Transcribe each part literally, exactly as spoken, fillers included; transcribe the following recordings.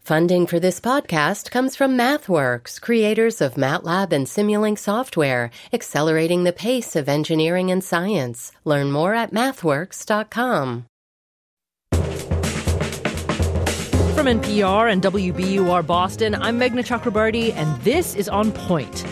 Funding for this podcast comes from MathWorks, creators of MATLAB and Simulink software, accelerating the pace of engineering and science. Learn more at mathworks dot com. From N P R and W B U R Boston, I'm Meghna Chakrabarti, and this is On Point.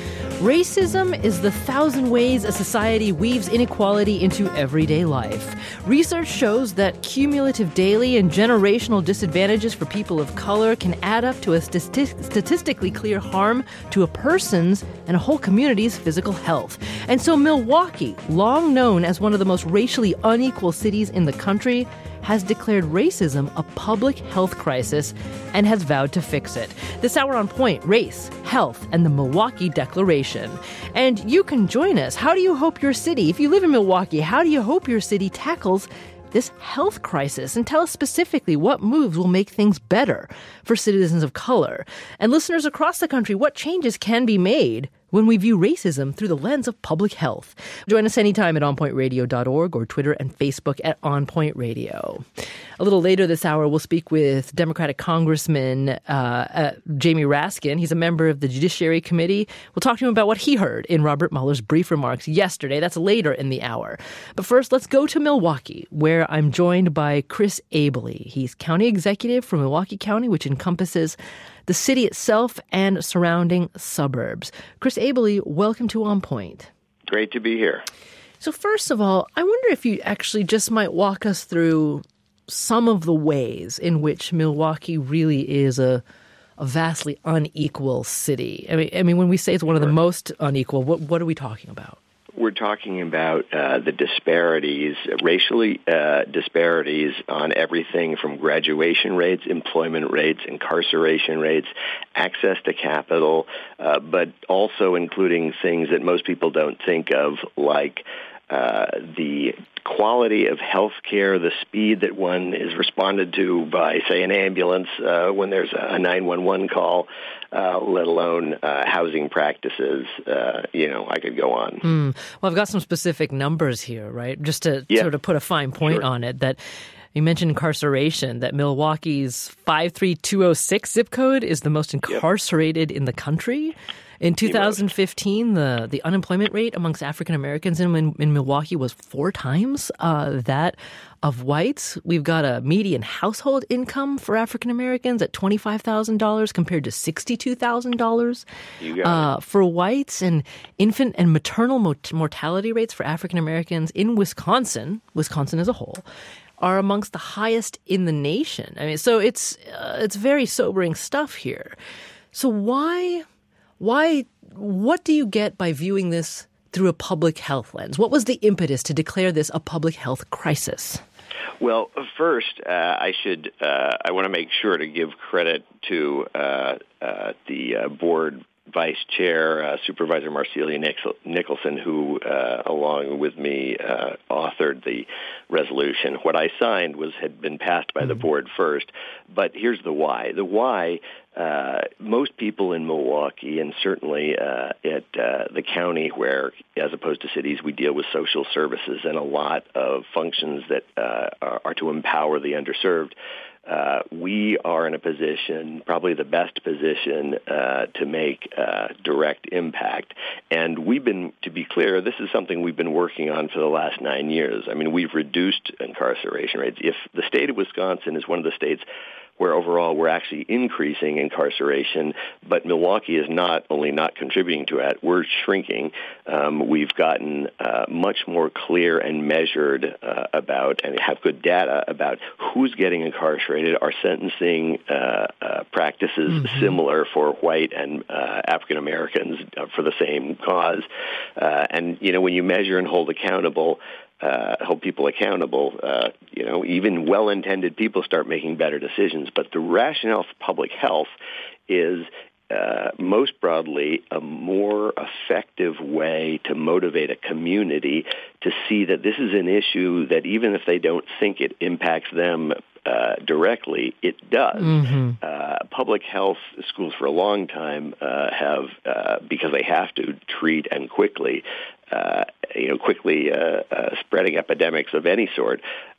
Racism is the thousand ways a society weaves inequality into everyday life. Research shows that cumulative daily and generational disadvantages for people of color can add up to a stati- statistically clear harm to a person's and a whole community's physical health. And so Milwaukee, long known as one of the most racially unequal cities in the country, has declared racism a public health crisis and has vowed to fix it. This hour on Point, race, health, and the Milwaukee Declaration. And you can join us. How do you hope your city, if you live in Milwaukee, how do you hope your city tackles this health crisis? And tell us specifically what moves will make things better for citizens of color. And listeners across the country, what changes can be made when we view racism through the lens of public health? Join us anytime at on point radio dot org or Twitter and Facebook at On Point Radio. A little later this hour, we'll speak with Democratic Congressman uh, uh, Jamie Raskin. He's a member of the Judiciary Committee. We'll talk to him about what he heard in Robert Mueller's brief remarks yesterday. That's later in the hour. But first, let's go to Milwaukee, where I'm joined by Chris Abele. He's county executive for Milwaukee County, which encompasses the city itself and surrounding suburbs. Chris Abele, welcome to On Point. Great to be here. So first of all, I wonder if you actually just might walk us through some of the ways in which Milwaukee really is a, a vastly unequal city. I mean, I mean, when we say it's one of the most unequal, what, what are we talking about? We're talking about uh, the disparities, racially uh, disparities on everything from graduation rates, employment rates, incarceration rates, access to capital, uh, but also including things that most people don't think of, like uh, the quality of health care, the speed that one is responded to by, say, an ambulance uh, when there's a nine one one call, uh, let alone uh, housing practices. Uh, you know, I could go on. Mm. Well, I've got some specific numbers here, right? Just to yeah. sort of put a fine point sure. on it, that you mentioned incarceration, that Milwaukee's five three two oh six zip code is the most incarcerated yep. in the country. In two thousand fifteen, the, the unemployment rate amongst African Americans in, in, in Milwaukee was four times uh, that of whites. We've got a median household income for African Americans at twenty-five thousand dollars compared to sixty-two thousand dollars uh, for whites. And infant and maternal mot- mortality rates for African Americans in Wisconsin, Wisconsin as a whole, are amongst the highest in the nation. I mean, so it's uh, it's very sobering stuff here. So why... Why? What do you get by viewing this through a public health lens? What was the impetus to declare this a public health crisis? Well, first, uh, I should uh, I want to make sure to give credit to uh, uh, the uh, board vice chair, uh, Supervisor Marcelia Nicholson, who, uh, along with me, uh, authored the resolution. What I signed was had been passed by the board first, but here's the why. The why, uh, most people in Milwaukee, and certainly uh, at uh, the county where, as opposed to cities, we deal with social services and a lot of functions that uh, are, are to empower the underserved, Uh, we are in a position, probably the best position, uh, to make uh, direct impact. And we've been, to be clear, this is something we've been working on for the last nine years. I mean, we've reduced incarceration rates. If the state of Wisconsin is one of the states where overall we're actually increasing incarceration, but Milwaukee is not only not contributing to it, we're shrinking. Um, we've gotten uh, much more clear and measured uh, about and have good data about who's getting incarcerated. Our sentencing uh, uh, practices mm-hmm. similar for white and uh, African Americans for the same cause. Uh, and, you know, when you measure and hold accountable, Uh, hold people accountable, uh, you know, even well-intended people start making better decisions. But the rationale for public health is uh, most broadly a more effective way to motivate a community to see that this is an issue that even if they don't think it impacts them uh, directly, it does. Mm-hmm. Uh, public health schools for a long time uh, have, uh, because they have to treat and quickly, Uh, you know, quickly uh, uh, spreading epidemics of any sort,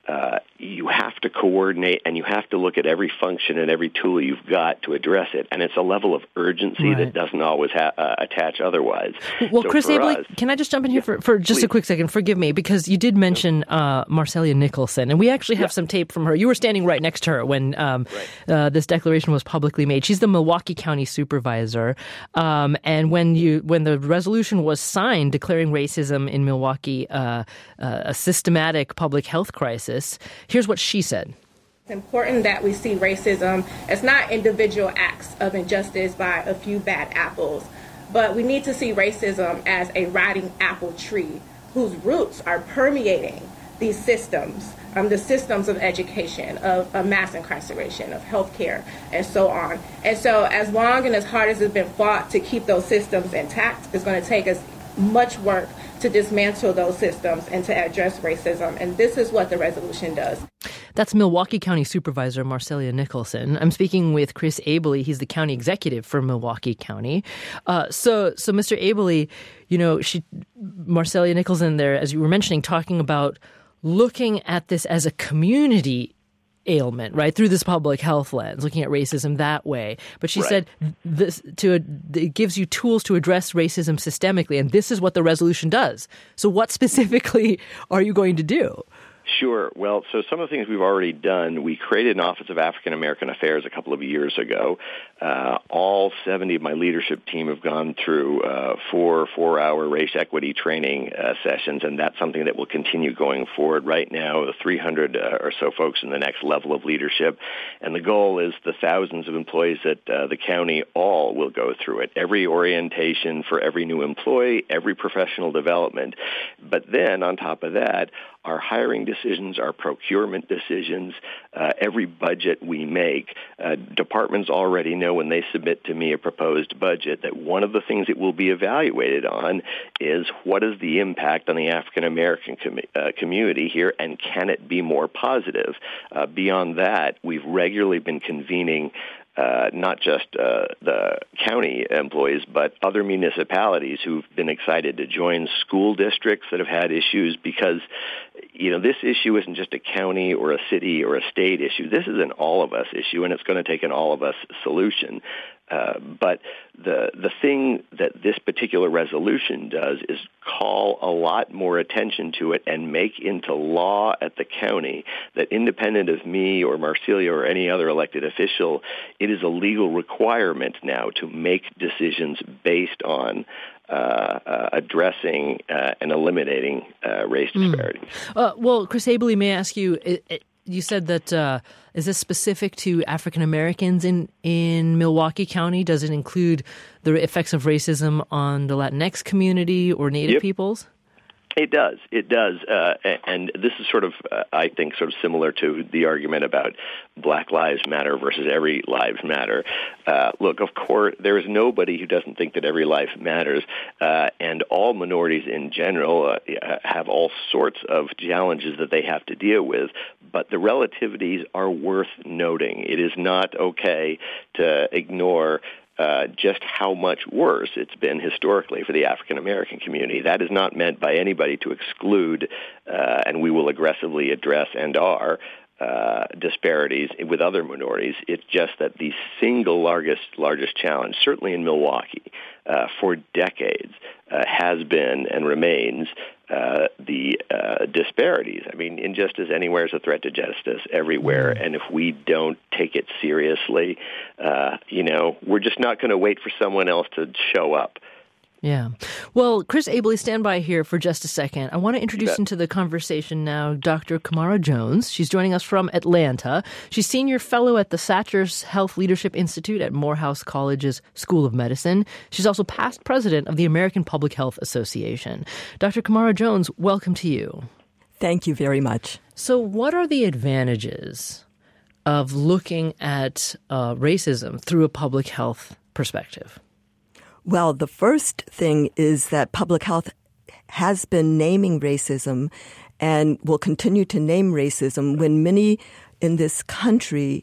uh, you have to coordinate and you have to look at every function and every tool you've got to address it. And it's a level of urgency right. that doesn't always ha- uh, attach otherwise. Well, so Chris Abele, us, can I just jump in here yeah, for, for just please. a quick second? Forgive me, because you did mention uh, Marcellia Nicholson, and we actually have yeah. some tape from her. You were standing right next to her when um, right. uh, this declaration was publicly made. She's the Milwaukee County Supervisor. Um, and when you when the resolution was signed declaring racism in Milwaukee uh, uh, a systematic public health crisis, here's what she said. It's important that we see racism as not individual acts of injustice by a few bad apples, but we need to see racism as a rotting apple tree whose roots are permeating these systems, um, the systems of education, of, of mass incarceration, of healthcare, and so on. And so as long and as hard as it's been fought to keep those systems intact, it's going to take us much work to dismantle those systems and to address racism. And this is what the resolution does. That's Milwaukee County Supervisor Marcellia Nicholson. I'm speaking with Chris Abele. He's the county executive for Milwaukee County. Uh, so, so Mister Abele, you know, she, Marcellia Nicholson there, as you were mentioning, talking about looking at this as a community ailment, right, through this public health lens, looking at racism that way. But she right. said this to it gives you tools to address racism systemically, and this is what the resolution does. So what specifically are you going to do? Sure. Well, so some of the things we've already done, we created an Office of African American Affairs a couple of years ago. Uh, all seventy of my leadership team have gone through uh, four four-hour race equity training uh, sessions, and that's something that will continue going forward. Right now, the three hundred uh, or so folks in the next level of leadership, and the goal is the thousands of employees at uh, the county all will go through it. Every orientation for every new employee, every professional development. But then, on top of that, our hiring decisions, our procurement decisions, uh, every budget we make, uh, departments already know when they submit to me a proposed budget that one of the things it will be evaluated on is what is the impact on the African American com- uh, community here, and can it be more positive? Uh, beyond that, we've regularly been convening Uh, not just uh, the county employees, but other municipalities who've been excited to join, school districts that have had issues, because, you know, this issue isn't just a county or a city or a state issue. This is an all-of-us issue, and it's going to take an all-of-us solution. Uh, but the the thing that this particular resolution does is call a lot more attention to it and make into law at the county that, independent of me or Marcellia or any other elected official, it is a legal requirement now to make decisions based on uh, uh, addressing uh, and eliminating uh, race disparities. Mm. Uh, well, Chris Abele, may I ask you, it, it, you said that, uh, is this specific to African Americans in, in Milwaukee County? Does it include the effects of racism on the Latinx community or Native yep. peoples? It does. It does. Uh, and this is sort of, uh, I think, sort of similar to the argument about Black Lives Matter versus Every Lives Matter. Uh, look, of course, there is nobody who doesn't think that every life matters, uh, and all minorities in general uh, have all sorts of challenges that they have to deal with, but the relativities are worth noting. It is not okay to ignore Uh, just how much worse it's been historically for the African American community. That is not meant by anybody to exclude, uh, and we will aggressively address and are, uh, disparities with other minorities. It's just that the single largest largest challenge, certainly in Milwaukee, uh, for decades, uh, has been and remains uh, the uh, disparities. I mean, injustice anywhere is a threat to justice everywhere, and if we don't take it seriously, uh, you know, we're just not going to wait for someone else to show up. Yeah. Well, Chris Abele, stand by here for just a second. I want to introduce into the conversation now Doctor Kamara Jones. She's joining us from Atlanta. She's senior fellow at the Satchers Health Leadership Institute at Morehouse College's School of Medicine. She's also past president of the American Public Health Association. Doctor Kamara Jones, welcome to you. Thank you very much. So what are the advantages of looking at uh, racism through a public health perspective? Well, the first thing is that public health has been naming racism and will continue to name racism when many in this country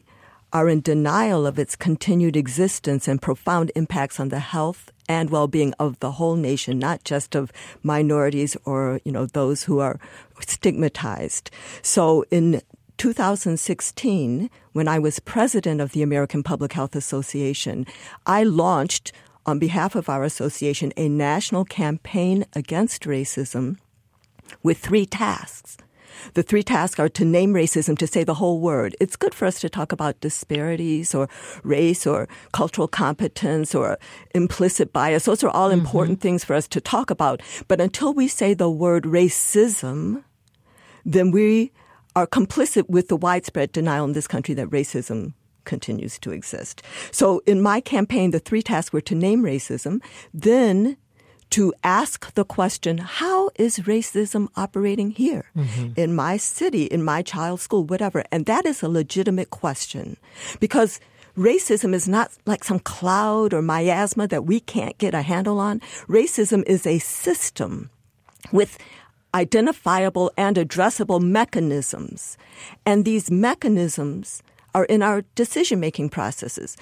are in denial of its continued existence and profound impacts on the health and well-being of the whole nation, not just of minorities or, you know, those who are stigmatized. So in two thousand sixteen, when I was president of the American Public Health Association, I launched, on behalf of our association, a national campaign against racism with three tasks. The three tasks are to name racism, to say the whole word. It's good for us to talk about disparities or race or cultural competence or implicit bias. Those are all mm-hmm. important things for us to talk about. But until we say the word racism, then we are complicit with the widespread denial in this country that racism continues to exist. So in my campaign, the three tasks were to name racism, then to ask the question, how is racism operating here mm-hmm. in my city, in my child's school, whatever? And that is a legitimate question because racism is not like some cloud or miasma that we can't get a handle on. Racism is a system with identifiable and addressable mechanisms. And these mechanisms are in our decision-making processes.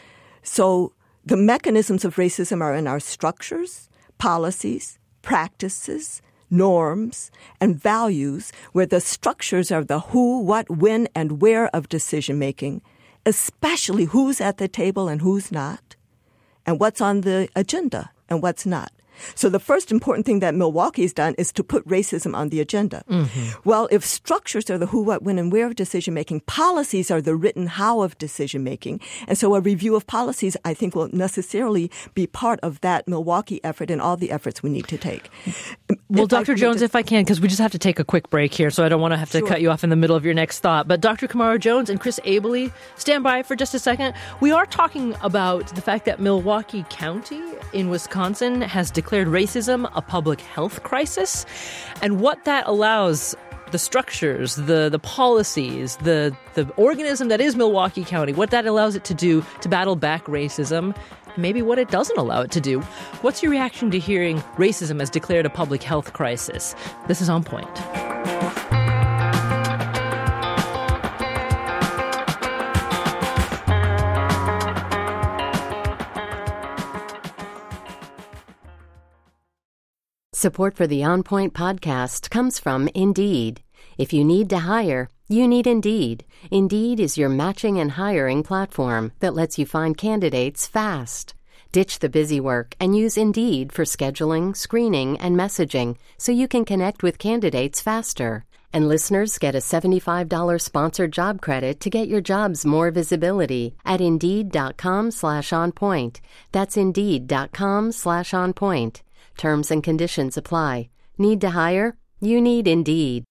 So the mechanisms of racism are in our structures, policies, practices, norms, and values, where the structures are the who, what, when, and where of decision-making, especially who's at the table and who's not, and what's on the agenda and what's not. So the first important thing that Milwaukee's done is to put racism on the agenda. Mm-hmm. Well, if structures are the who, what, when, and where of decision-making, policies are the written how of decision-making. And so a review of policies, I think, will necessarily be part of that Milwaukee effort and all the efforts we need to take. Well, if Doctor Jones, to, if I can, because we just have to take a quick break here, so I don't want to have to sure. cut you off in the middle of your next thought. But Doctor Kamara Jones and Chris Abele, stand by for just a second. We are talking about the fact that Milwaukee County in Wisconsin has declared racism a public health crisis, and what that allows the structures, the the policies, the the organism that is Milwaukee County, what that allows it to do to battle back racism, and maybe what it doesn't allow it to do. What's your reaction to hearing racism as declared a public health crisis? This is On Point. Support for the On Point podcast comes from Indeed. If you need to hire, you need Indeed. Indeed is your matching and hiring platform that lets you find candidates fast. Ditch the busy work and use Indeed for scheduling, screening, and messaging so you can connect with candidates faster. And listeners get a seventy-five dollars sponsored job credit to get your jobs more visibility at Indeed.com slash on point. That's Indeed.com slash on point. Terms and conditions apply. Need to hire? You need Indeed.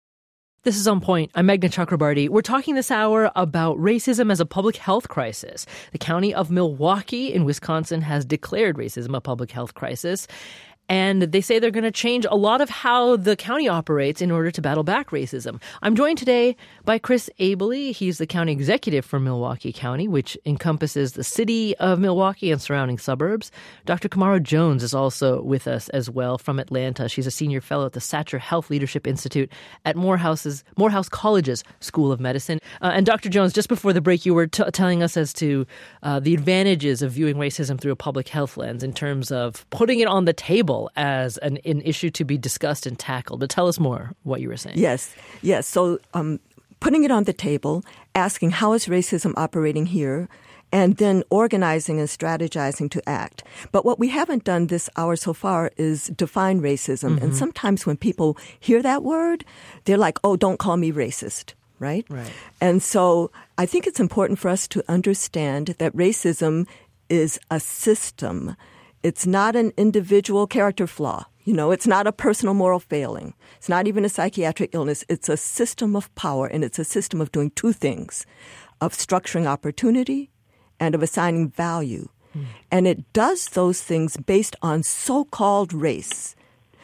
This is On Point. I'm Meghna Chakrabarty. We're talking this hour about racism as a public health crisis. The county of Milwaukee in Wisconsin has declared racism a public health crisis. And they say they're going to change a lot of how the county operates in order to battle back racism. I'm joined today by Chris Abele. He's the county executive for Milwaukee County, which encompasses the city of Milwaukee and surrounding suburbs. Doctor Kamara Jones is also with us as well from Atlanta. She's a senior fellow at the Satcher Health Leadership Institute at Morehouse's, Morehouse College's School of Medicine. Uh, and Doctor Jones, just before the break, you were t- telling us as to uh, the advantages of viewing racism through a public health lens in terms of putting it on the table as an, an issue to be discussed and tackled. But tell us more what you were saying. Yes, yes. So um, putting it on the table, asking how is racism operating here, and then organizing and strategizing to act. But what we haven't done this hour so far is define racism. Mm-hmm. And sometimes when people hear that word, they're like, oh, don't call me racist. Right? Right. And so I think it's important for us to understand that racism is a system. It's not an individual character flaw. You know, it's not a personal moral failing. It's not even a psychiatric illness. It's a system of power, and it's a system of doing two things, of structuring opportunity and of assigning value. Mm. And it does those things based on so-called race.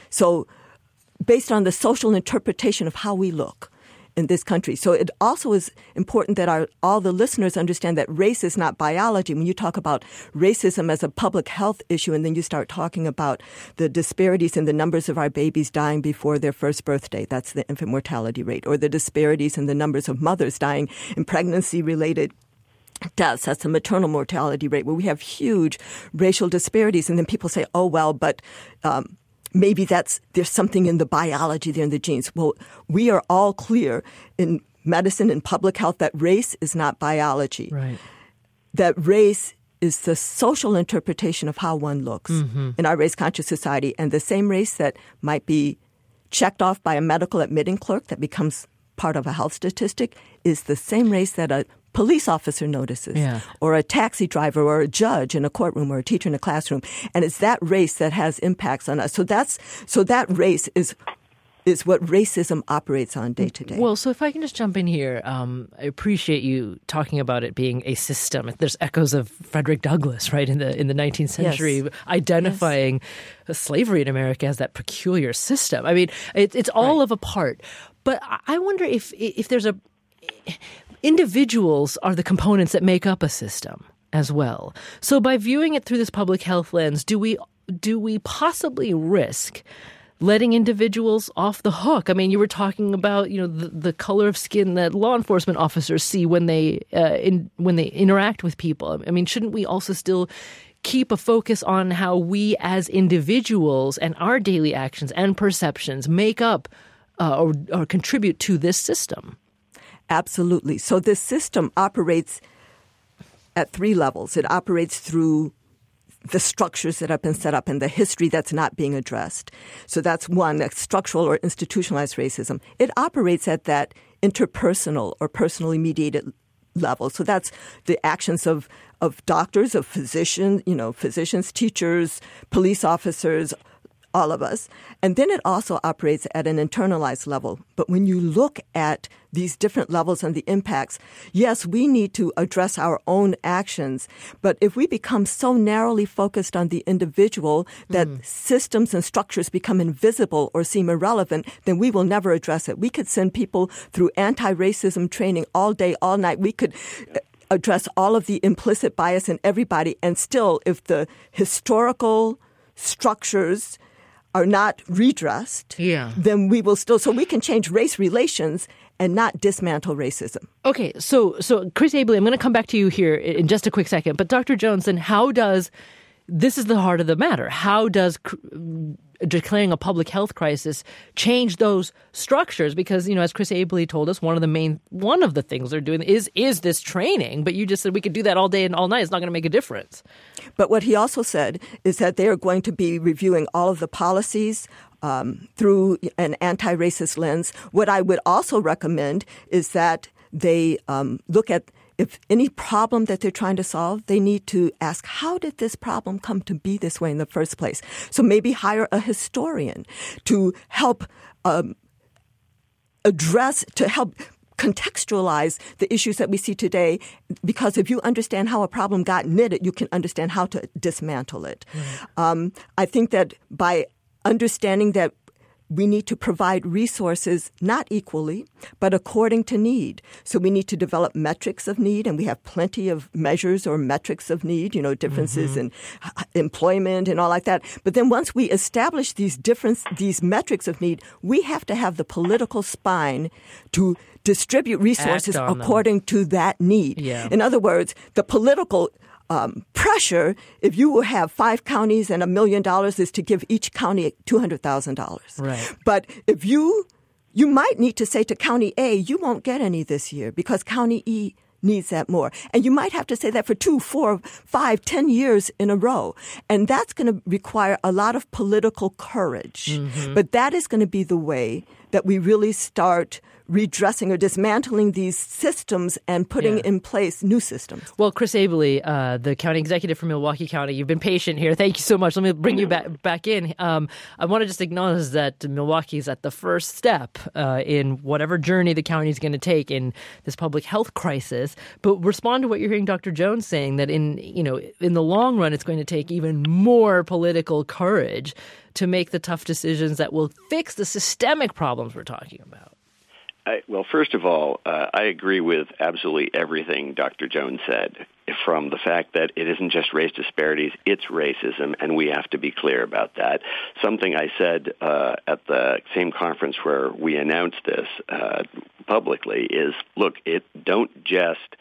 So based on the social interpretation of how we look in this country. So it also is important that our, all the listeners understand that race is not biology. When you talk about racism as a public health issue and then you start talking about the disparities in the numbers of our babies dying before their first birthday, that's the infant mortality rate, or the disparities in the numbers of mothers dying in pregnancy-related deaths. That's the maternal mortality rate, where we have huge racial disparities. And then people say, oh, well, but um, maybe that's there's something in the biology there in the genes. Well, we are all clear in medicine and public health that race is not biology. Right. That race is the social interpretation of how one looks mm-hmm. in our race-conscious society. And the same race that might be checked off by a medical admitting clerk that becomes part of a health statistic is the same race that a police officer notices, yeah. or a taxi driver, or a judge in a courtroom, or a teacher in a classroom. And it's that race that has impacts on us. So that's so that race is is what racism operates on day to day. Well, so if I can just jump in here, um, I appreciate you talking about it being a system. There's echoes of Frederick Douglass, right, in the in the nineteenth century, yes. identifying yes. slavery in America as that peculiar system. I mean, it, it's all right. of a part. But I wonder if if there's a individuals are the components that make up a system as well. So by viewing it through this public health lens, do we do we possibly risk letting individuals off the hook? I mean, you were talking about, you know, the, the color of skin that law enforcement officers see when they uh, in, when they interact with people. I mean, shouldn't we also still keep a focus on how we as individuals and our daily actions and perceptions make up uh, or, or contribute to this system? Absolutely. So this system operates at three levels. It operates through the structures that have been set up and the history that's not being addressed. So that's one, that's structural or institutionalized racism. It operates at that interpersonal or personally mediated level. So that's the actions of, of doctors, of physicians, you know, physicians, teachers, police officers, all of us. And then it also operates at an internalized level. But when you look at these different levels and the impacts, yes, we need to address our own actions. But if we become so narrowly focused on the individual that mm. systems and structures become invisible or seem irrelevant, then we will never address it. We could send people through anti-racism training all day, all night. We could address all of the implicit bias in everybody. And still, if the historical structures are not redressed, yeah. then we will still, so we can change race relations and not dismantle racism. Okay, so so Chris Abele, I'm going to come back to you here in just a quick second. But Doctor Jones, then how does, this is the heart of the matter, how does cr- declaring a public health crisis change those structures? Because, you know, as Chris Abele told us, one of the main, one of the things they're doing is is this training. But you just said we could do that all day and all night. It's not going to make a difference. But what he also said is that they are going to be reviewing all of the policies um, through an anti-racist lens. What I would also recommend is that they um, look at if any problem that they're trying to solve, they need to ask, how did this problem come to be this way in the first place? So maybe hire a historian to help um, address, to help contextualize the issues that we see today, because if you understand how a problem got knitted, you can understand how to dismantle it. Mm-hmm. Um, I think that by understanding that we need to provide resources not equally, but according to need. So we need to develop metrics of need, and we have plenty of measures or metrics of need, you know, differences mm-hmm. in employment and all like that. But then once we establish these difference, these metrics of need, we have to have the political spine to distribute resources according them. to that need. Yeah. In other words, the political Um, pressure, if you will have five counties and a million dollars, is to give each county two hundred thousand dollars. Right. But if you, you might need to say to County A, you won't get any this year because County E needs that more. And you might have to say that for two, four, five, ten years in a row. And that's going to require a lot of political courage. Mm-hmm. But that is going to be the way that we really start redressing or dismantling these systems and putting yeah. in place new systems. Well, Chris Abele, uh, the county executive for Milwaukee County, you've been patient here. Thank you so much. Let me bring you back back in. Um, I want to just acknowledge that Milwaukee is at the first step uh, in whatever journey the county is going to take in this public health crisis. But respond to what you're hearing Doctor Jones saying, that in you know in the long run, it's going to take even more political courage to make the tough decisions that will fix the systemic problems we're talking about. I, well, first of all, uh, I agree with absolutely everything Doctor Jones said, from the fact that it isn't just race disparities, it's racism, and we have to be clear about that. Something I said uh, at the same conference where we announced this uh, publicly is, look, it don't just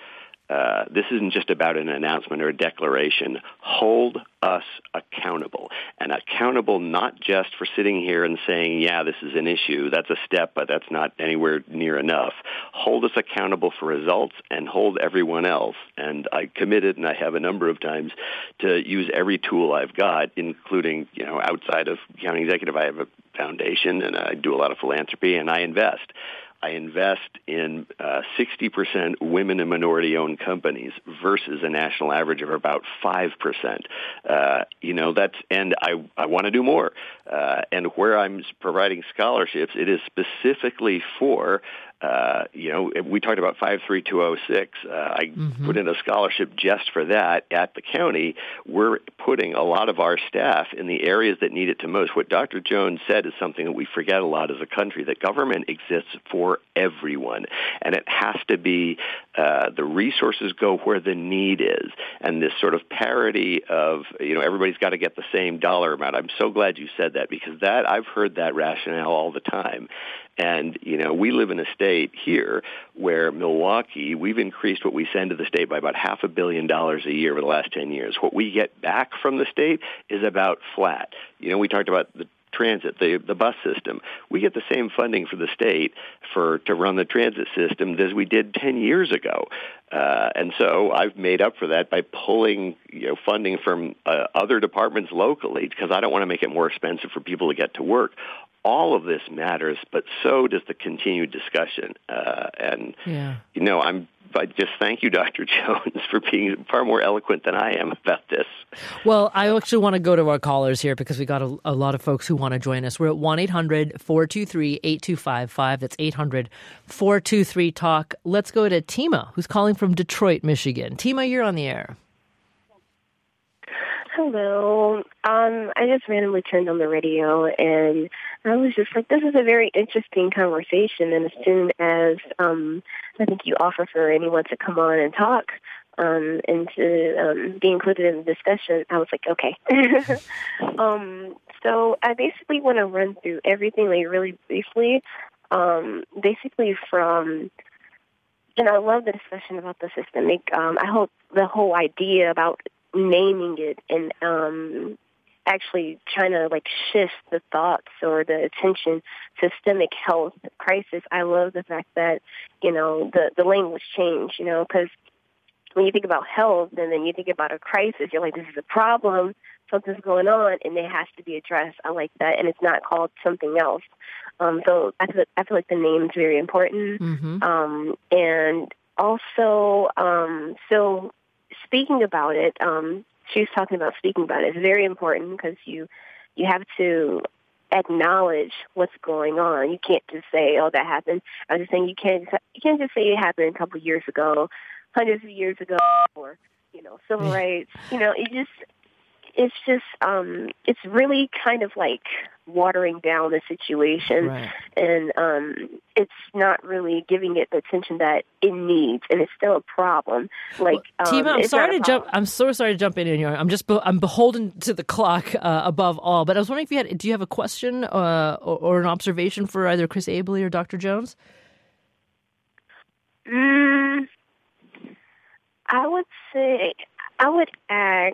uh, this isn't just about an announcement or a declaration. Hold us accountable, and accountable not just for sitting here and saying, yeah, this is an issue. That's a step, but that's not anywhere near enough. Hold us accountable for results and hold everyone else. And I committed, and I have a number of times, to use every tool I've got, including, you know, outside of county executive. I have a foundation, and I do a lot of philanthropy, and I invest. I invest in uh, sixty percent women and minority-owned companies versus a national average of about five percent. Uh, you know, that's, and I, I want to do more. Uh, and where I'm providing scholarships, it is specifically for Uh, you know, we talked about five three two oh six. Uh, I mm-hmm. put in a scholarship just for that at the county. We're putting a lot of our staff in the areas that need it the most. What Doctor Jones said is something that we forget a lot as a country, that government exists for everyone. And it has to be uh, the resources go where the need is. And this sort of parity of, you know, everybody's got to get the same dollar amount. I'm so glad you said that, because that I've heard that rationale all the time. And, you know, we live in a state here where Milwaukee, we've increased what we send to the state by about half a billion dollars a year over the last ten years. What we get back from the state is about flat. You know, we talked about the transit, the the bus system. We get the same funding for the state for to run the transit system as we did ten years ago. Uh, and so I've made up for that by pulling, you know, funding from uh, other departments locally, because I don't want to make it more expensive for people to get to work. All of this matters, but so does the continued discussion. Uh, and, yeah. you know, I'm I just thank you, Doctor Jones, for being far more eloquent than I am about this. Well, I actually want to go to our callers here, because we got a, a lot of folks who want to join us. We're at one eight hundred four two three eight two five five. That's eight hundred four two three talk. Let's go to Tima, who's calling from Detroit, Michigan. Tima, you're on the air. Hello. Um, I just randomly turned on the radio, and I was just like, this is a very interesting conversation. And as soon as um, I think you offer for anyone to come on and talk um, and to um, be included in the discussion, I was like, okay. um, so I basically want to run through everything like really briefly, um, basically from... And I love the discussion about the systemic. Um, I hope the whole idea about naming it and um, actually trying to like shift the thoughts or the attention, systemic health crisis. I love the fact that, you know, the, the language changed, you know, because when you think about health and then you think about a crisis, you're like, this is a problem, something's going on, and it has to be addressed. I like that, and it's not called something else. Um, so I feel, I feel like the name is very important. Mm-hmm. Um, and also, um, so speaking about it, um, she was talking about speaking about it. It's very important because you, you have to acknowledge what's going on. You can't just say, oh, that happened. I was just saying you can't, you can't just say it happened a couple of years ago, hundreds of years ago, or, you know, civil rights. You know, it just... It's just, um, it's really kind of like watering down the situation, right. and um, it's not really giving it the attention that it needs, and it's still a problem. Like, well, Tima, um, I'm sorry to jump. I'm so sorry to jump in here. I'm just, be- I'm beholden to the clock uh, above all. But I was wondering if you had, do you have a question uh, or, or an observation for either Chris Abele or Doctor Jones? Mm, I would say, I would ask.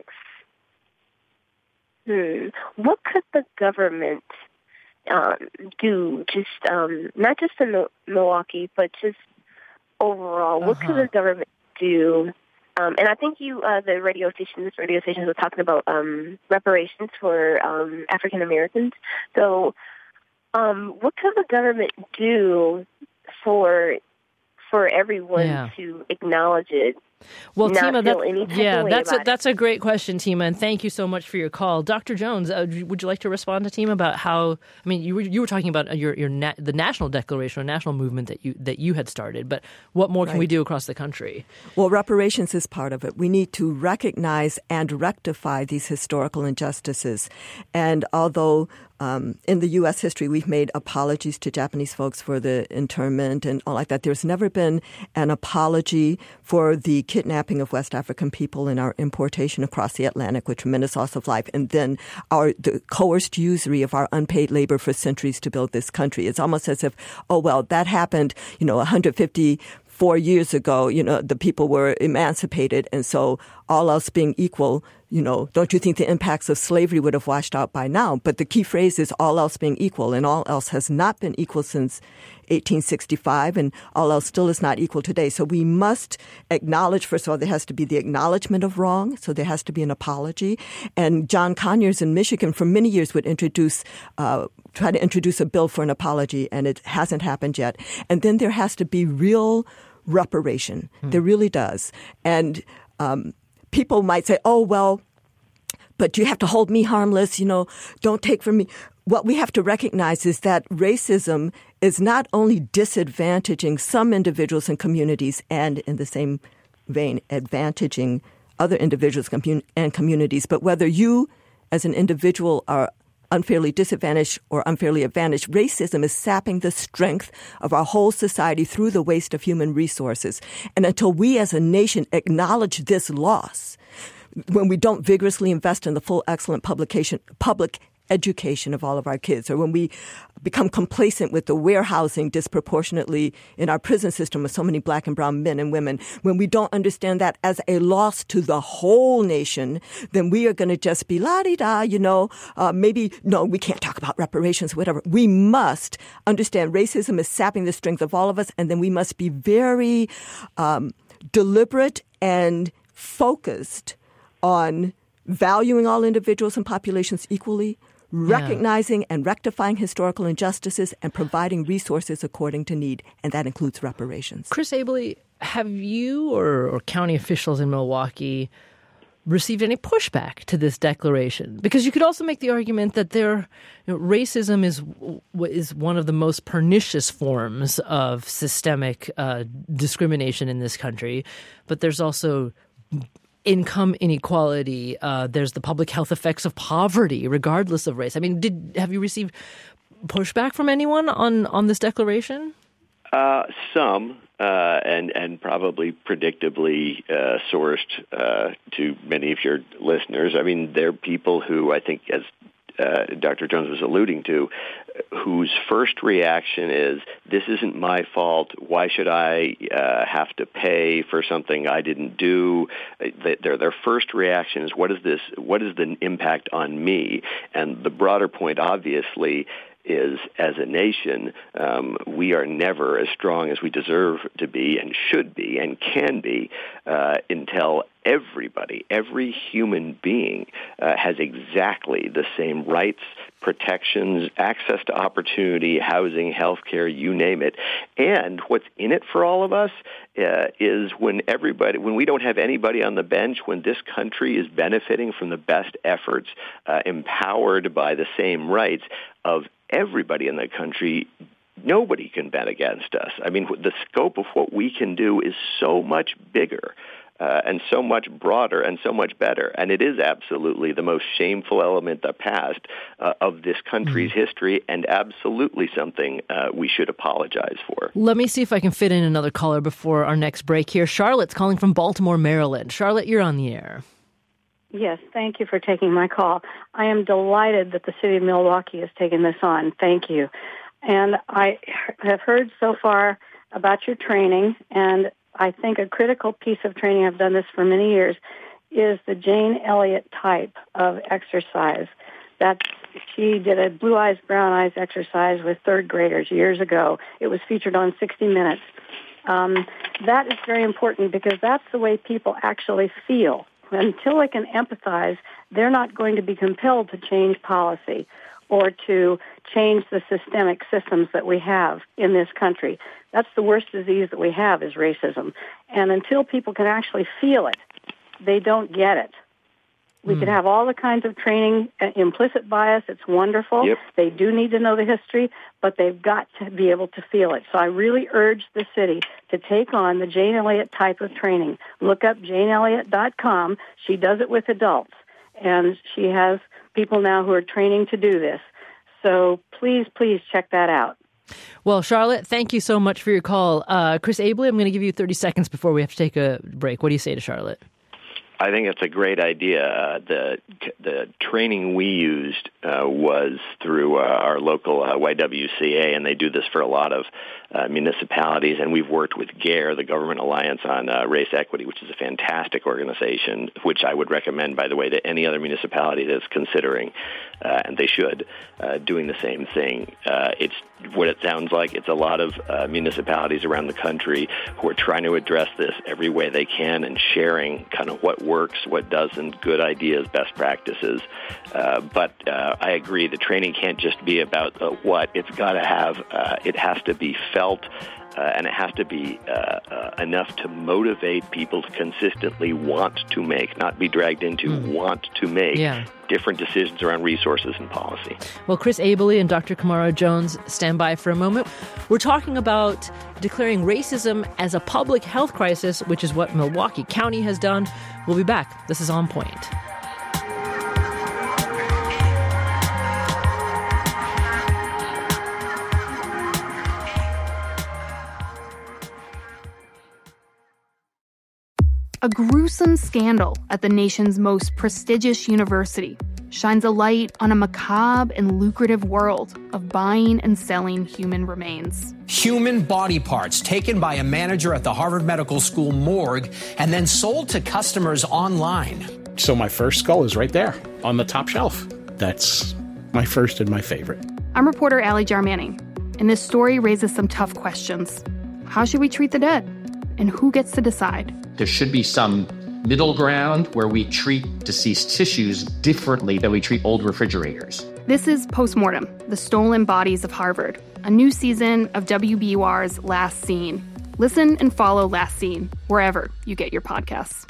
Hmm. What could the government um, do, just um, not just in Milwaukee, but just overall? Uh-huh. What could the government do? Um, and I think you, uh, the radio station, this radio station was talking about um, reparations for um, African Americans. So um, what could the government do for for everyone yeah. to acknowledge it? Well, Tima, that, yeah, that's a, that's a great question, Tima, and thank you so much for your call. Doctor Jones, uh, would you like to respond to Tima about how? I mean, you were you were talking about your your na- the national declaration, or national movement that you that you had started, but what more can right. we do across the country? Well, reparations is part of it. We need to recognize and rectify these historical injustices, and although Um, in the U S history, we've made apologies to Japanese folks for the internment and all like that. There's never been an apology for the kidnapping of West African people and our importation across the Atlantic with tremendous loss of life, and then our the coerced usury of our unpaid labor for centuries to build this country. It's almost as if, oh, well, that happened, you know, one hundred fifty four years ago, you know, the people were emancipated. And so all else being equal, you know, don't you think the impacts of slavery would have washed out by now? But the key phrase is all else being equal, and all else has not been equal since eighteen sixty-five, and all else still is not equal today. So we must acknowledge, first of all, there has to be the acknowledgement of wrong. So there has to be an apology. And John Conyers in Michigan for many years would introduce, uh, try to introduce a bill for an apology, and it hasn't happened yet. And then there has to be real reparation. Hmm. There really does. And um, people might say, oh, well, but you have to hold me harmless, you know, don't take from me. What we have to recognize is that racism is not only disadvantaging some individuals and communities and, in the same vein, advantaging other individuals and communities, but whether you as an individual are unfairly disadvantaged or unfairly advantaged, racism is sapping the strength of our whole society through the waste of human resources. And until we as a nation acknowledge this loss, when we don't vigorously invest in the full excellent publication, public education of all of our kids, or when we become complacent with the warehousing disproportionately in our prison system of so many black and brown men and women, when we don't understand that as a loss to the whole nation, then we are going to just be la-di-da, you know, uh, maybe, no, we can't talk about reparations, whatever. We must understand racism is sapping the strength of all of us, and then we must be very um, deliberate and focused on valuing all individuals and populations equally, recognizing yeah. and rectifying historical injustices, and providing resources according to need. And that includes reparations. Chris Abele, have you or, or county officials in Milwaukee received any pushback to this declaration? Because you could also make the argument that there, you know, racism is is one of the most pernicious forms of systemic uh, discrimination in this country, but there's also income inequality. Uh, there's the public health effects of poverty, regardless of race. I mean, did have you received pushback from anyone on, on this declaration? Uh, some, uh, and and probably predictably uh, sourced uh, to many of your listeners. I mean, there are people who I think, as uh, Doctor Jones was alluding to, whose first reaction is, this isn't my fault. Why should I uh, have to pay for something I didn't do? Their, their first reaction is, what is this? What is the impact on me? And the broader point, obviously, is as a nation, um, we are never as strong as we deserve to be and should be and can be uh, until everybody, every human being uh, has exactly the same rights, protections, access to opportunity, housing, health care, you name it. And what's in it for all of us uh, is when everybody, when we don't have anybody on the bench, when this country is benefiting from the best efforts, uh, empowered by the same rights of everybody in the country, nobody can bet against us. I mean, the scope of what we can do is so much bigger uh, and so much broader and so much better. And it is absolutely the most shameful element, the past, uh, of this country's mm-hmm. history, and absolutely something uh, we should apologize for. Let me see if I can fit in another caller before our next break here. Charlotte's calling from Baltimore, Maryland. Charlotte, you're on the air. Yes, thank you for taking my call. I am delighted that the city of Milwaukee has taken this on. Thank you. And I have heard so far about your training, and I think a critical piece of training, I've done this for many years, is the Jane Elliott type of exercise. That she did a blue eyes, brown eyes exercise with third graders years ago. It was featured on sixty minutes. Um, that is very important because that's the way people actually feel. Until they can empathize, they're not going to be compelled to change policy or to change the systemic systems that we have in this country. That's the worst disease that we have, is racism. And until people can actually feel it, they don't get it. We mm. could have all the kinds of training, uh, implicit bias, it's wonderful. Yep. They do need to know the history, but they've got to be able to feel it. So I really urge the city to take on the Jane Elliott type of training. Look up jane elliott dot com. She does it with adults, and she has people now who are training to do this. So please, please check that out. Well, Charlotte, thank you so much for your call. Uh, Chris Abele, I'm going to give you thirty seconds before we have to take a break. What do you say to Charlotte? I think it's a great idea. Uh, the the training we used uh, was through uh, our local uh, Y W C A, and they do this for a lot of uh, municipalities. And we've worked with GARE, the Government Alliance on uh, Race Equity, which is a fantastic organization, which I would recommend, by the way, to any other municipality that's considering, uh, and they should, uh, doing the same thing. Uh, it's what it sounds like. It's a lot of uh, municipalities around the country who are trying to address this every way they can and sharing kind of what works, what doesn't, good ideas, best practices. Uh, but uh, I agree, the training can't just be about uh, what. It's got to have, uh, it has to be felt, uh, and it has to be uh, uh, enough to motivate people to consistently want to make, not be dragged into, mm. want to make yeah. different decisions around resources and policy. Well, Chris Abele and Doctor Kamara Jones, stand by for a moment. We're talking about declaring racism as a public health crisis, which is what Milwaukee County has done. We'll be back. This is On Point. A gruesome scandal at the nation's most prestigious university shines a light on a macabre and lucrative world of buying and selling human remains. Human body parts taken by a manager at the Harvard Medical School morgue and then sold to customers online. So my first skull is right there on the top shelf. That's my first and my favorite. I'm reporter Allie Jarmanning, and this story raises some tough questions. How should we treat the dead? And who gets to decide? There should be some middle ground where we treat deceased tissues differently than we treat old refrigerators. This is Postmortem, The Stolen Bodies of Harvard, a new season of W B U R's Last Scene. Listen and follow Last Scene wherever you get your podcasts.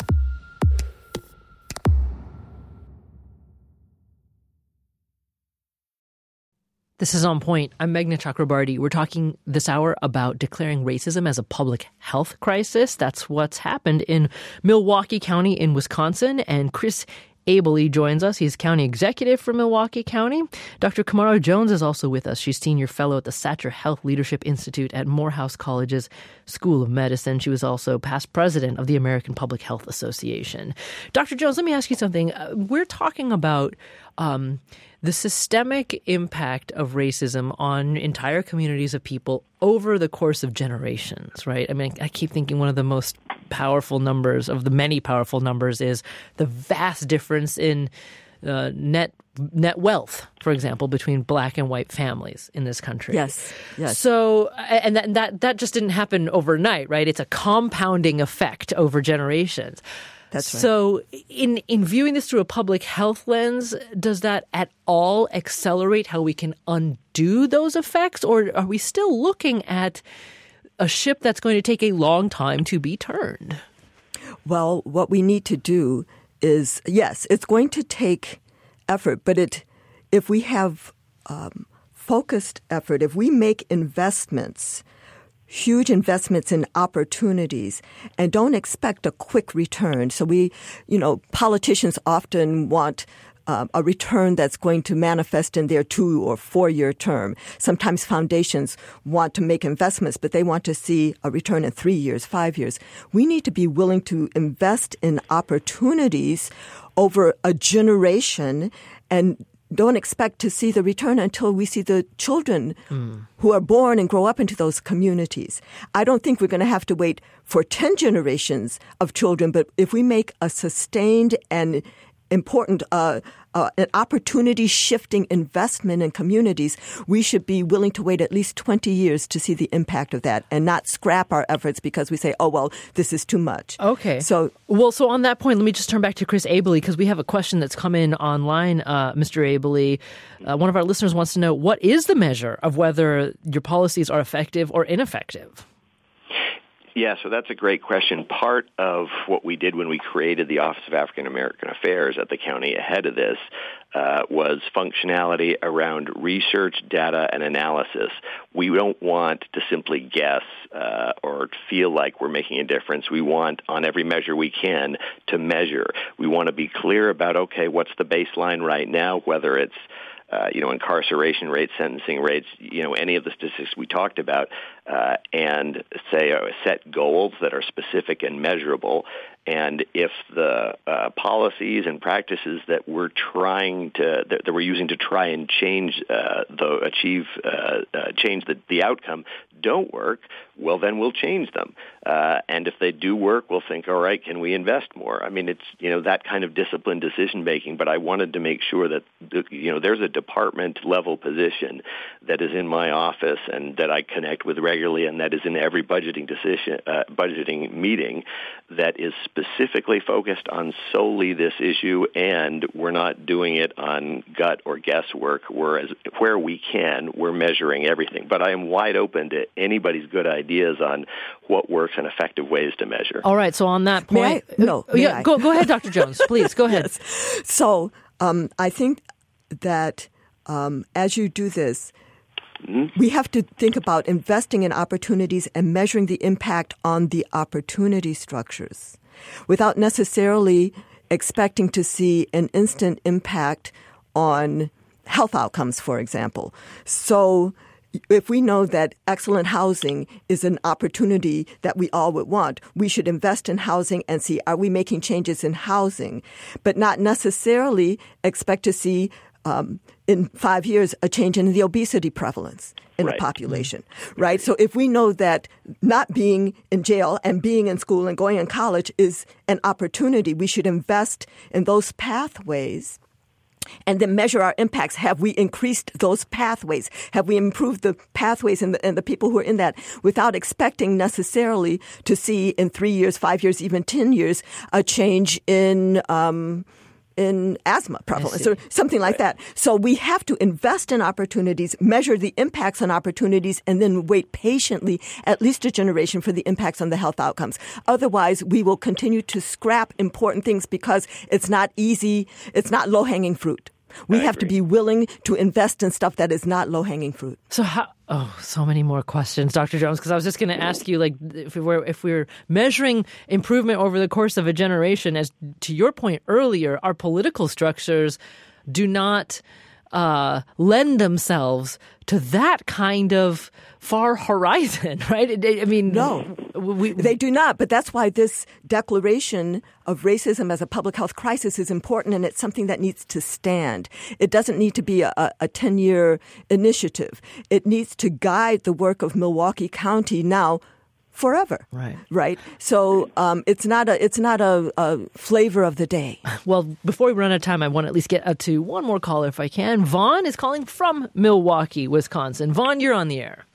This is On Point. I'm Meghna Chakrabarty. We're talking this hour about declaring racism as a public health crisis. That's what's happened in Milwaukee County in Wisconsin. And Chris Abele joins us. He's county executive for Milwaukee County. Doctor Kamara Jones is also with us. She's senior fellow at the Satcher Health Leadership Institute at Morehouse College's School of Medicine. She was also past president of the American Public Health Association. Doctor Jones, let me ask you something. Uh, we're talking about um, the systemic impact of racism on entire communities of people over the course of generations, right? I mean, I keep thinking one of the most powerful numbers of the many powerful numbers is the vast difference in uh, net net wealth, for example, between black and white families in this country. Yes, yes. So, and that that, that just didn't happen overnight, right? It's a compounding effect over generations. That's right. So in, in viewing this through a public health lens, does that at all accelerate how we can undo those effects? Or are we still looking at a ship that's going to take a long time to be turned? Well, what we need to do is, yes, it's going to take effort, but it, if we have um, focused effort, if we make investments, huge investments in opportunities, and don't expect a quick return. So we, you know, politicians often want uh, a return that's going to manifest in their two or four-year term. Sometimes foundations want to make investments, but they want to see a return in three years, five years. We need to be willing to invest in opportunities over a generation and don't expect to see the return until we see the children mm. who are born and grow up into those communities. I don't think we're going to have to wait for ten generations of children, but if we make a sustained and important uh, uh, an opportunity-shifting investment in communities, we should be willing to wait at least twenty years to see the impact of that and not scrap our efforts because we say, oh, well, this is too much. Okay. So, well, so on that point, let me just turn back to Chris Abele because we have a question that's come in online, uh, Mister Abele. Uh, one of our listeners wants to know, what is the measure of whether your policies are effective or ineffective? Yeah, so that's a great question. Part of what we did when we created the Office of African American Affairs at the county ahead of this uh, was functionality around research, data, and analysis. We don't want to simply guess uh, or feel like we're making a difference. We want, on every measure we can, to measure. We want to be clear about, okay, what's the baseline right now, whether it's uh, you know, incarceration rates, sentencing rates, you know, any of the statistics we talked about, uh, and say uh, set goals that are specific and measurable. And if the uh, policies and practices that we're trying to that, that we're using to try and change uh, the achieve uh, uh, change the, the outcome don't work, well, then we'll change them. Uh, and if they do work, we'll think, all right, can we invest more? I mean, it's, you know, that kind of disciplined decision making. But I wanted to make sure that, you know, there's a department level position that is in my office and that I connect with regularly, and that is in every budgeting decision, uh, budgeting meeting, that is specifically focused on solely this issue, and we're not doing it on gut or guesswork. Whereas where we can, we're measuring everything. But I am wide open to anybody's good ideas on what works and effective ways to measure. All right. So on that point, may I? no, uh, yeah, I? go go ahead, Doctor Jones. Please go ahead. Yes. So um, I think that um, as you do this, mm-hmm. we have to think about investing in opportunities and measuring the impact on the opportunity structures, without necessarily expecting to see an instant impact on health outcomes, for example. So if we know that excellent housing is an opportunity that we all would want, we should invest in housing and see, are we making changes in housing, but not necessarily expect to see um, in five years a change in the obesity prevalence in right. the population, right? So if we know that not being in jail and being in school and going in college is an opportunity, we should invest in those pathways and then measure our impacts. Have we increased those pathways? Have we improved the pathways and the, and the people who are in that, without expecting necessarily to see in three years, five years, even ten years, a change in um, in asthma prevalence or something like that. So we have to invest in opportunities, measure the impacts on opportunities, and then wait patiently at least a generation for the impacts on the health outcomes. Otherwise, we will continue to scrap important things because it's not easy. It's not low-hanging fruit. We I have agree. to be willing to invest in stuff that is not low-hanging fruit. So how? Oh, so many more questions, Doctor Jones. Because I was just going to ask you, like, if we were if we're measuring improvement over the course of a generation, as to your point earlier, our political structures do not uh, lend themselves to that kind of far horizon, right? I mean, no, we, they do not. But that's why this declaration of racism as a public health crisis is important, and it's something that needs to stand. It doesn't need to be a, a ten-year initiative. It needs to guide the work of Milwaukee County now forever. Right. Right. So um, it's not a it's not a, a flavor of the day. Well, before we run out of time, I want to at least get out to one more caller if I can. Vaughn is calling from Milwaukee, Wisconsin. Vaughn, you're on the air.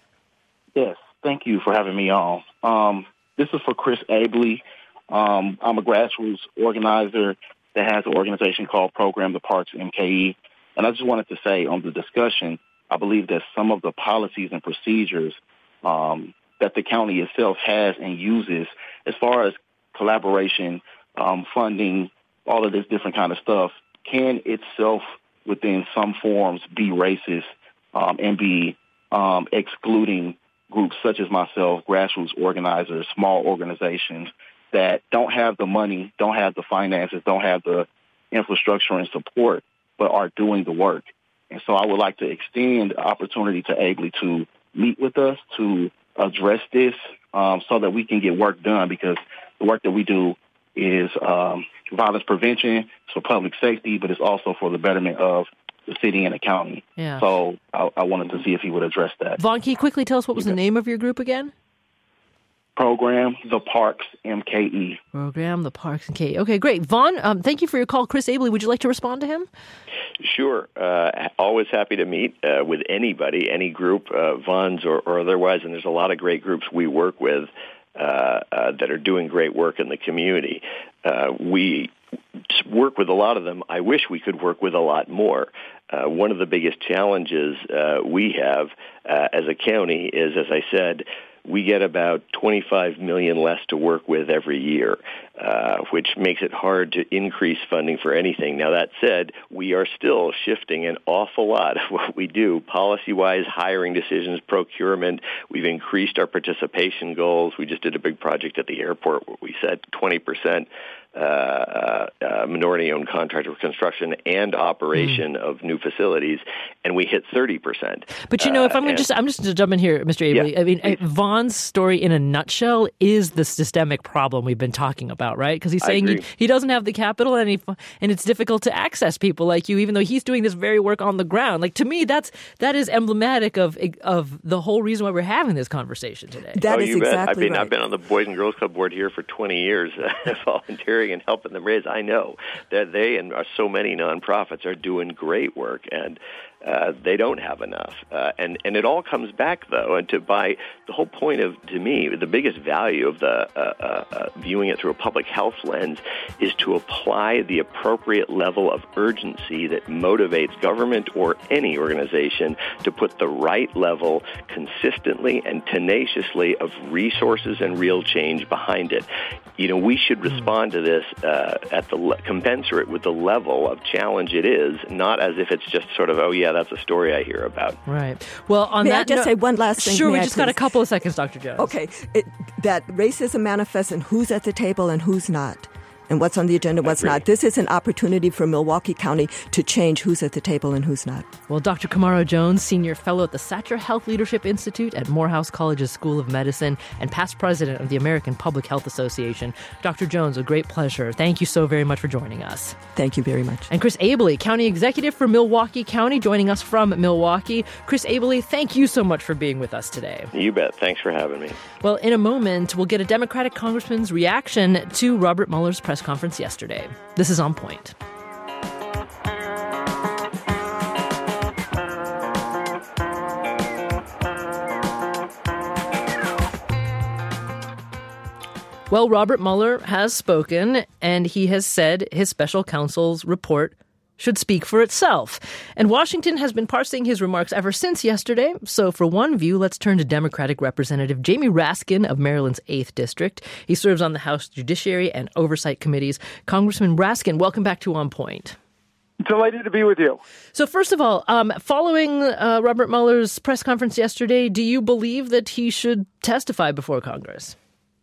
Yes. Thank you for having me on. Um, this is for Chris Abley. Um, I'm a grassroots organizer that has an organization called Program the Parks M K E. And I just wanted to say on the discussion, I believe that some of the policies and procedures um, that the county itself has and uses as far as collaboration, um, funding, all of this different kind of stuff can itself within some forms be racist um, and be um, excluding groups such as myself, grassroots organizers, small organizations that don't have the money, don't have the finances, don't have the infrastructure and support, but are doing the work. And so I would like to extend the opportunity to Abley to meet with us to address this um, so that we can get work done, because the work that we do is um, violence prevention, it's for public safety, but it's also for the betterment of the city and the county. Yeah. So I, I wanted to see if he would address that. Vaughn, can you quickly tell us what was the name of your group again? Program the Parks M K E. Program the Parks M K E. Okay, great. Vaughn, um, thank you for your call. Chris Abley, would you like to respond to him? Sure. Uh, always happy to meet uh, with anybody, any group, uh, Vaughn's or, or otherwise, and there's a lot of great groups we work with uh, uh, that are doing great work in the community. Uh, we work with a lot of them. I wish we could work with a lot more. Uh, one of the biggest challenges uh, we have uh, as a county is, as I said, we get about twenty-five million dollars less to work with every year, uh, which makes it hard to increase funding for anything. Now, that said, we are still shifting an awful lot of what we do, policy-wise, hiring decisions, procurement. We've increased our participation goals. We just did a big project at the airport where we set twenty percent uh, uh, uh, minority-owned contractor construction and operation mm. of new facilities, and we hit thirty percent. But you know, if I'm uh, and, just I'm just to jump in here, Mister Abley. Yeah, I mean, please. Vaughn's story in a nutshell is the systemic problem we've been talking about, right? Because he's saying he, he doesn't have the capital, and he and it's difficult to access people like you, even though he's doing this very work on the ground. Like, to me, that's that is emblematic of of the whole reason why we're having this conversation today. That oh, is you exactly bet. I've been, right. I've been on the Boys and Girls Club board here for twenty years, uh, volunteering and helping them raise. I know that they and so many nonprofits are doing great work, and uh, they don't have enough. Uh, and, and it all comes back, though, and to by the whole point of, to me, the biggest value of the uh, uh, uh, viewing it through a public health lens is to apply the appropriate level of urgency that motivates government or any organization to put the right level consistently and tenaciously of resources and real change behind it. You know, we should respond to this uh, at the le- commensurate with the level of challenge it is, not as if it's just sort of, oh, yeah, that's a story I hear about. Right. Well, on May that I just no- say one last thing? Sure, May we I just got a please? couple of seconds, Doctor Jones. Okay. It, that racism manifests in who's at the table and who's not, and what's on the agenda, what's not. This is an opportunity for Milwaukee County to change who's at the table and who's not. Well, Doctor Kamaro Jones, Senior Fellow at the Satcher Health Leadership Institute at Morehouse College's School of Medicine and past President of the American Public Health Association. Doctor Jones, a great pleasure. Thank you so very much for joining us. Thank you very much. And Chris Abley, County Executive for Milwaukee County, joining us from Milwaukee. Chris Abley, thank you so much for being with us today. You bet. Thanks for having me. Well, in a moment, we'll get a Democratic congressman's reaction to Robert Mueller's press conference yesterday. This is On Point. Well, Robert Mueller has spoken, and he has said his special counsel's report should speak for itself. And Washington has been parsing his remarks ever since yesterday. So for one view, let's turn to Democratic Representative Jamie Raskin of Maryland's eighth District. He serves on the House Judiciary and Oversight Committees. Congressman Raskin, welcome back to On Point. Delighted to be with you. So first of all, um, following uh, Robert Mueller's press conference yesterday, do you believe that he should testify before Congress?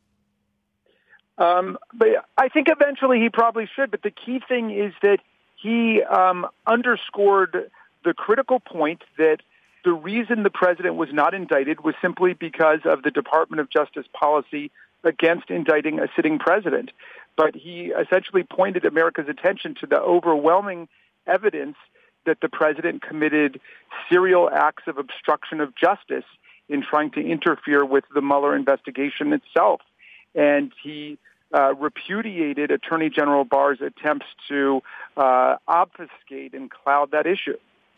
Um, but I think eventually he probably should. But the key thing is that he um, underscored the critical point that the reason the president was not indicted was simply because of the Department of Justice policy against indicting a sitting president. But he essentially pointed America's attention to the overwhelming evidence that the president committed serial acts of obstruction of justice in trying to interfere with the Mueller investigation itself. And he Uh, repudiated Attorney General Barr's attempts to uh, obfuscate and cloud that issue.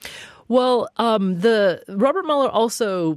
Well, um, the Robert Mueller also,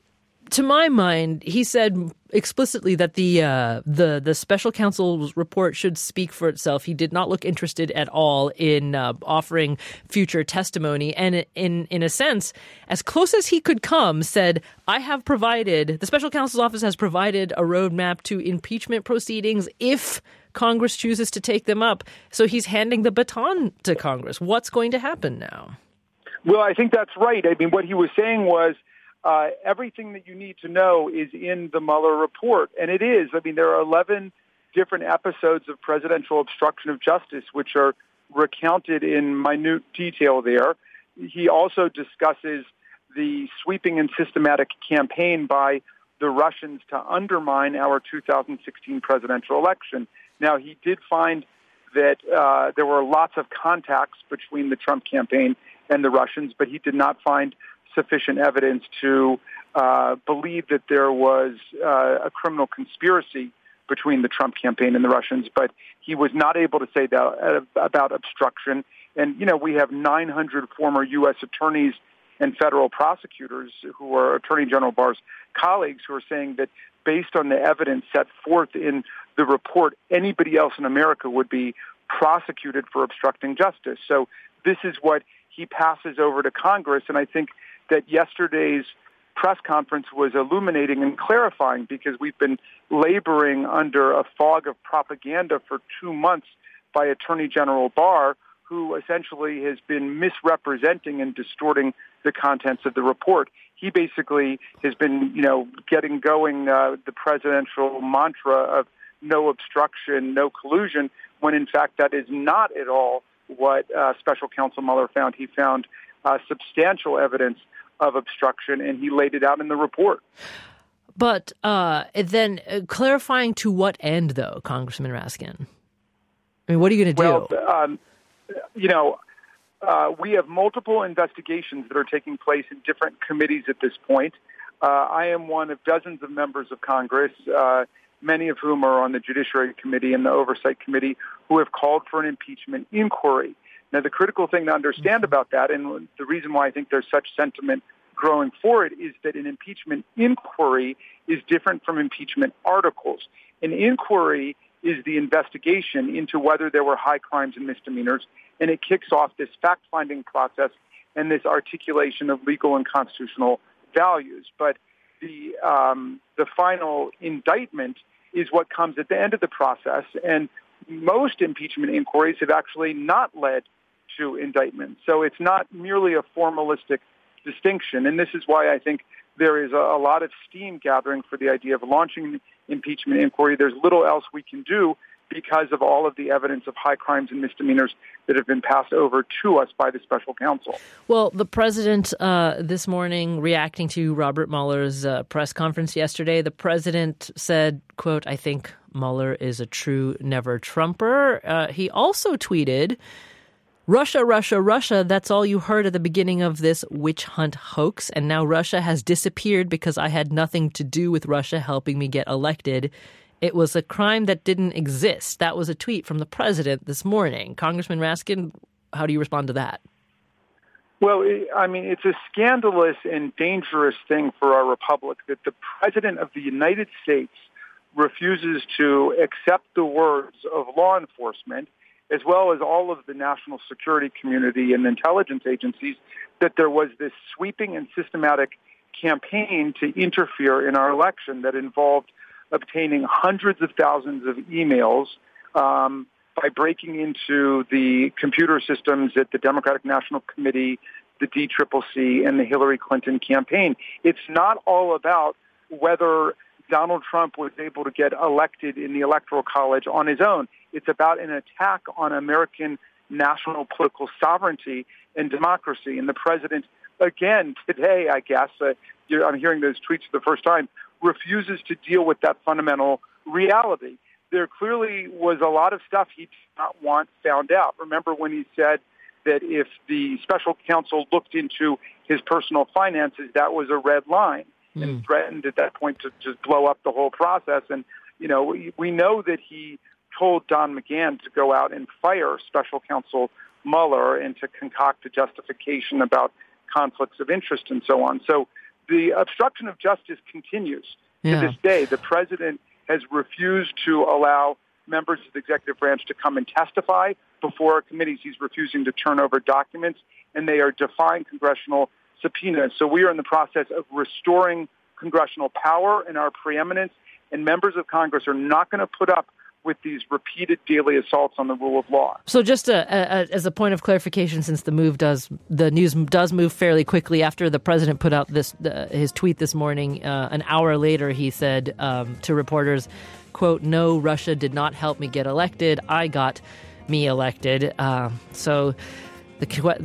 to my mind, he said explicitly that the uh, the the special counsel's report should speak for itself. He did not look interested at all in uh, offering future testimony, and in in a sense, as close as he could come, said, "I have provided the special counsel's office has provided a roadmap to impeachment proceedings if Congress chooses to take them up." So he's handing the baton to Congress. What's going to happen now? Well, I think that's right. I mean, what he was saying was, Uh, everything that you need to know is in the Mueller report. And it is. I mean, there are eleven different episodes of presidential obstruction of justice, which are recounted in minute detail there. He also discusses the sweeping and systematic campaign by the Russians to undermine our two thousand sixteen presidential election. Now, he did find that uh, there were lots of contacts between the Trump campaign and the Russians, but he did not find sufficient evidence to uh, believe that there was uh, a criminal conspiracy between the Trump campaign and the Russians, but he was not able to say that uh, about obstruction. And, you know, we have nine hundred former U S attorneys and federal prosecutors who are Attorney General Barr's colleagues who are saying that based on the evidence set forth in the report, anybody else in America would be prosecuted for obstructing justice. So this is what he passes over to Congress, and I think that yesterday's press conference was illuminating and clarifying because we've been laboring under a fog of propaganda for two months by Attorney General Barr, who essentially has been misrepresenting and distorting the contents of the report. He basically has been, you know, getting going uh, the presidential mantra of no obstruction, no collusion, when in fact that is not at all what uh, Special Counsel Mueller found. He found uh, substantial evidence of obstruction, and he laid it out in the report. But uh, then uh, clarifying to what end, though, Congressman Raskin? I mean, what are you going to do? Well, um, you know, uh, we have multiple investigations that are taking place in different committees at this point. Uh, I am one of dozens of members of Congress, uh, many of whom are on the Judiciary Committee and the Oversight Committee, who have called for an impeachment inquiry. Now, the critical thing to understand about that, and the reason why I think there's such sentiment growing for it, is that an impeachment inquiry is different from impeachment articles. An inquiry is the investigation into whether there were high crimes and misdemeanors, and it kicks off this fact-finding process and this articulation of legal and constitutional values. But the um, the final indictment is what comes at the end of the process, and most impeachment inquiries have actually not led to indictment. So it's not merely a formalistic distinction, and this is why I think there is a, a lot of steam gathering for the idea of launching an impeachment inquiry. There's little else we can do because of all of the evidence of high crimes and misdemeanors that have been passed over to us by the special counsel. Well, the president uh, this morning, reacting to Robert Mueller's uh, press conference yesterday, the president said, quote, "I think Mueller is a true never-Trumper." Uh, he also tweeted, "Russia, Russia, Russia, that's all you heard at the beginning of this witch hunt hoax. And now Russia has disappeared because I had nothing to do with Russia helping me get elected. It was a crime that didn't exist." That was a tweet from the president this morning. Congressman Raskin, how do you respond to that? Well, I mean, it's a scandalous and dangerous thing for our republic that the president of the United States refuses to accept the words of law enforcement, as well as all of the national security community and intelligence agencies, that there was this sweeping and systematic campaign to interfere in our election that involved obtaining hundreds of thousands of emails um, by breaking into the computer systems at the Democratic National Committee, the D C C C, and the Hillary Clinton campaign. It's not all about whether Donald Trump was able to get elected in the Electoral College on his own. It's about an attack on American national political sovereignty and democracy. And the president, again, today, I guess, uh, I'm hearing those tweets for the first time, refuses to deal with that fundamental reality. There clearly was a lot of stuff he did not want found out. Remember when he said that if the special counsel looked into his personal finances, that was a red line, mm. and threatened at that point to just blow up the whole process. And, you know, we, we know that he told Don McGahn to go out and fire special counsel Mueller and to concoct a justification about conflicts of interest and so on. So the obstruction of justice continues yeah. to this day. The president has refused to allow members of the executive branch to come and testify before our committees. He's refusing to turn over documents, and they are defying congressional subpoenas. So we are in the process of restoring congressional power and our preeminence, and members of Congress are not going to put up with these repeated daily assaults on the rule of law. So just a, a, as a point of clarification, since the move does, the news does move fairly quickly after the president put out this uh, his tweet this morning, uh, an hour later he said um, to reporters, quote, "No, Russia did not help me get elected. I got me elected." Uh, so the,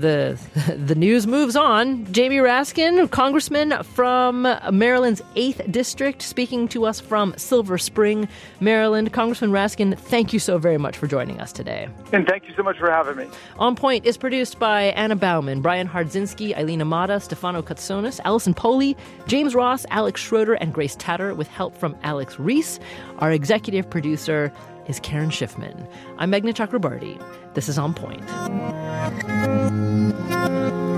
the the news moves on. Jamie Raskin, congressman from Maryland's eighth District, speaking to us from Silver Spring, Maryland. Congressman Raskin, thank you so very much for joining us today. And thank you so much for having me. On Point is produced by Anna Bauman, Brian Hardzinski, Eileen Amata, Stefano Katsonis, Allison Poley, James Ross, Alex Schroeder, and Grace Tatter, with help from Alex Reese. Our executive producer is Karen Schiffman. I'm Meghna Chakrabarti. This is On Point.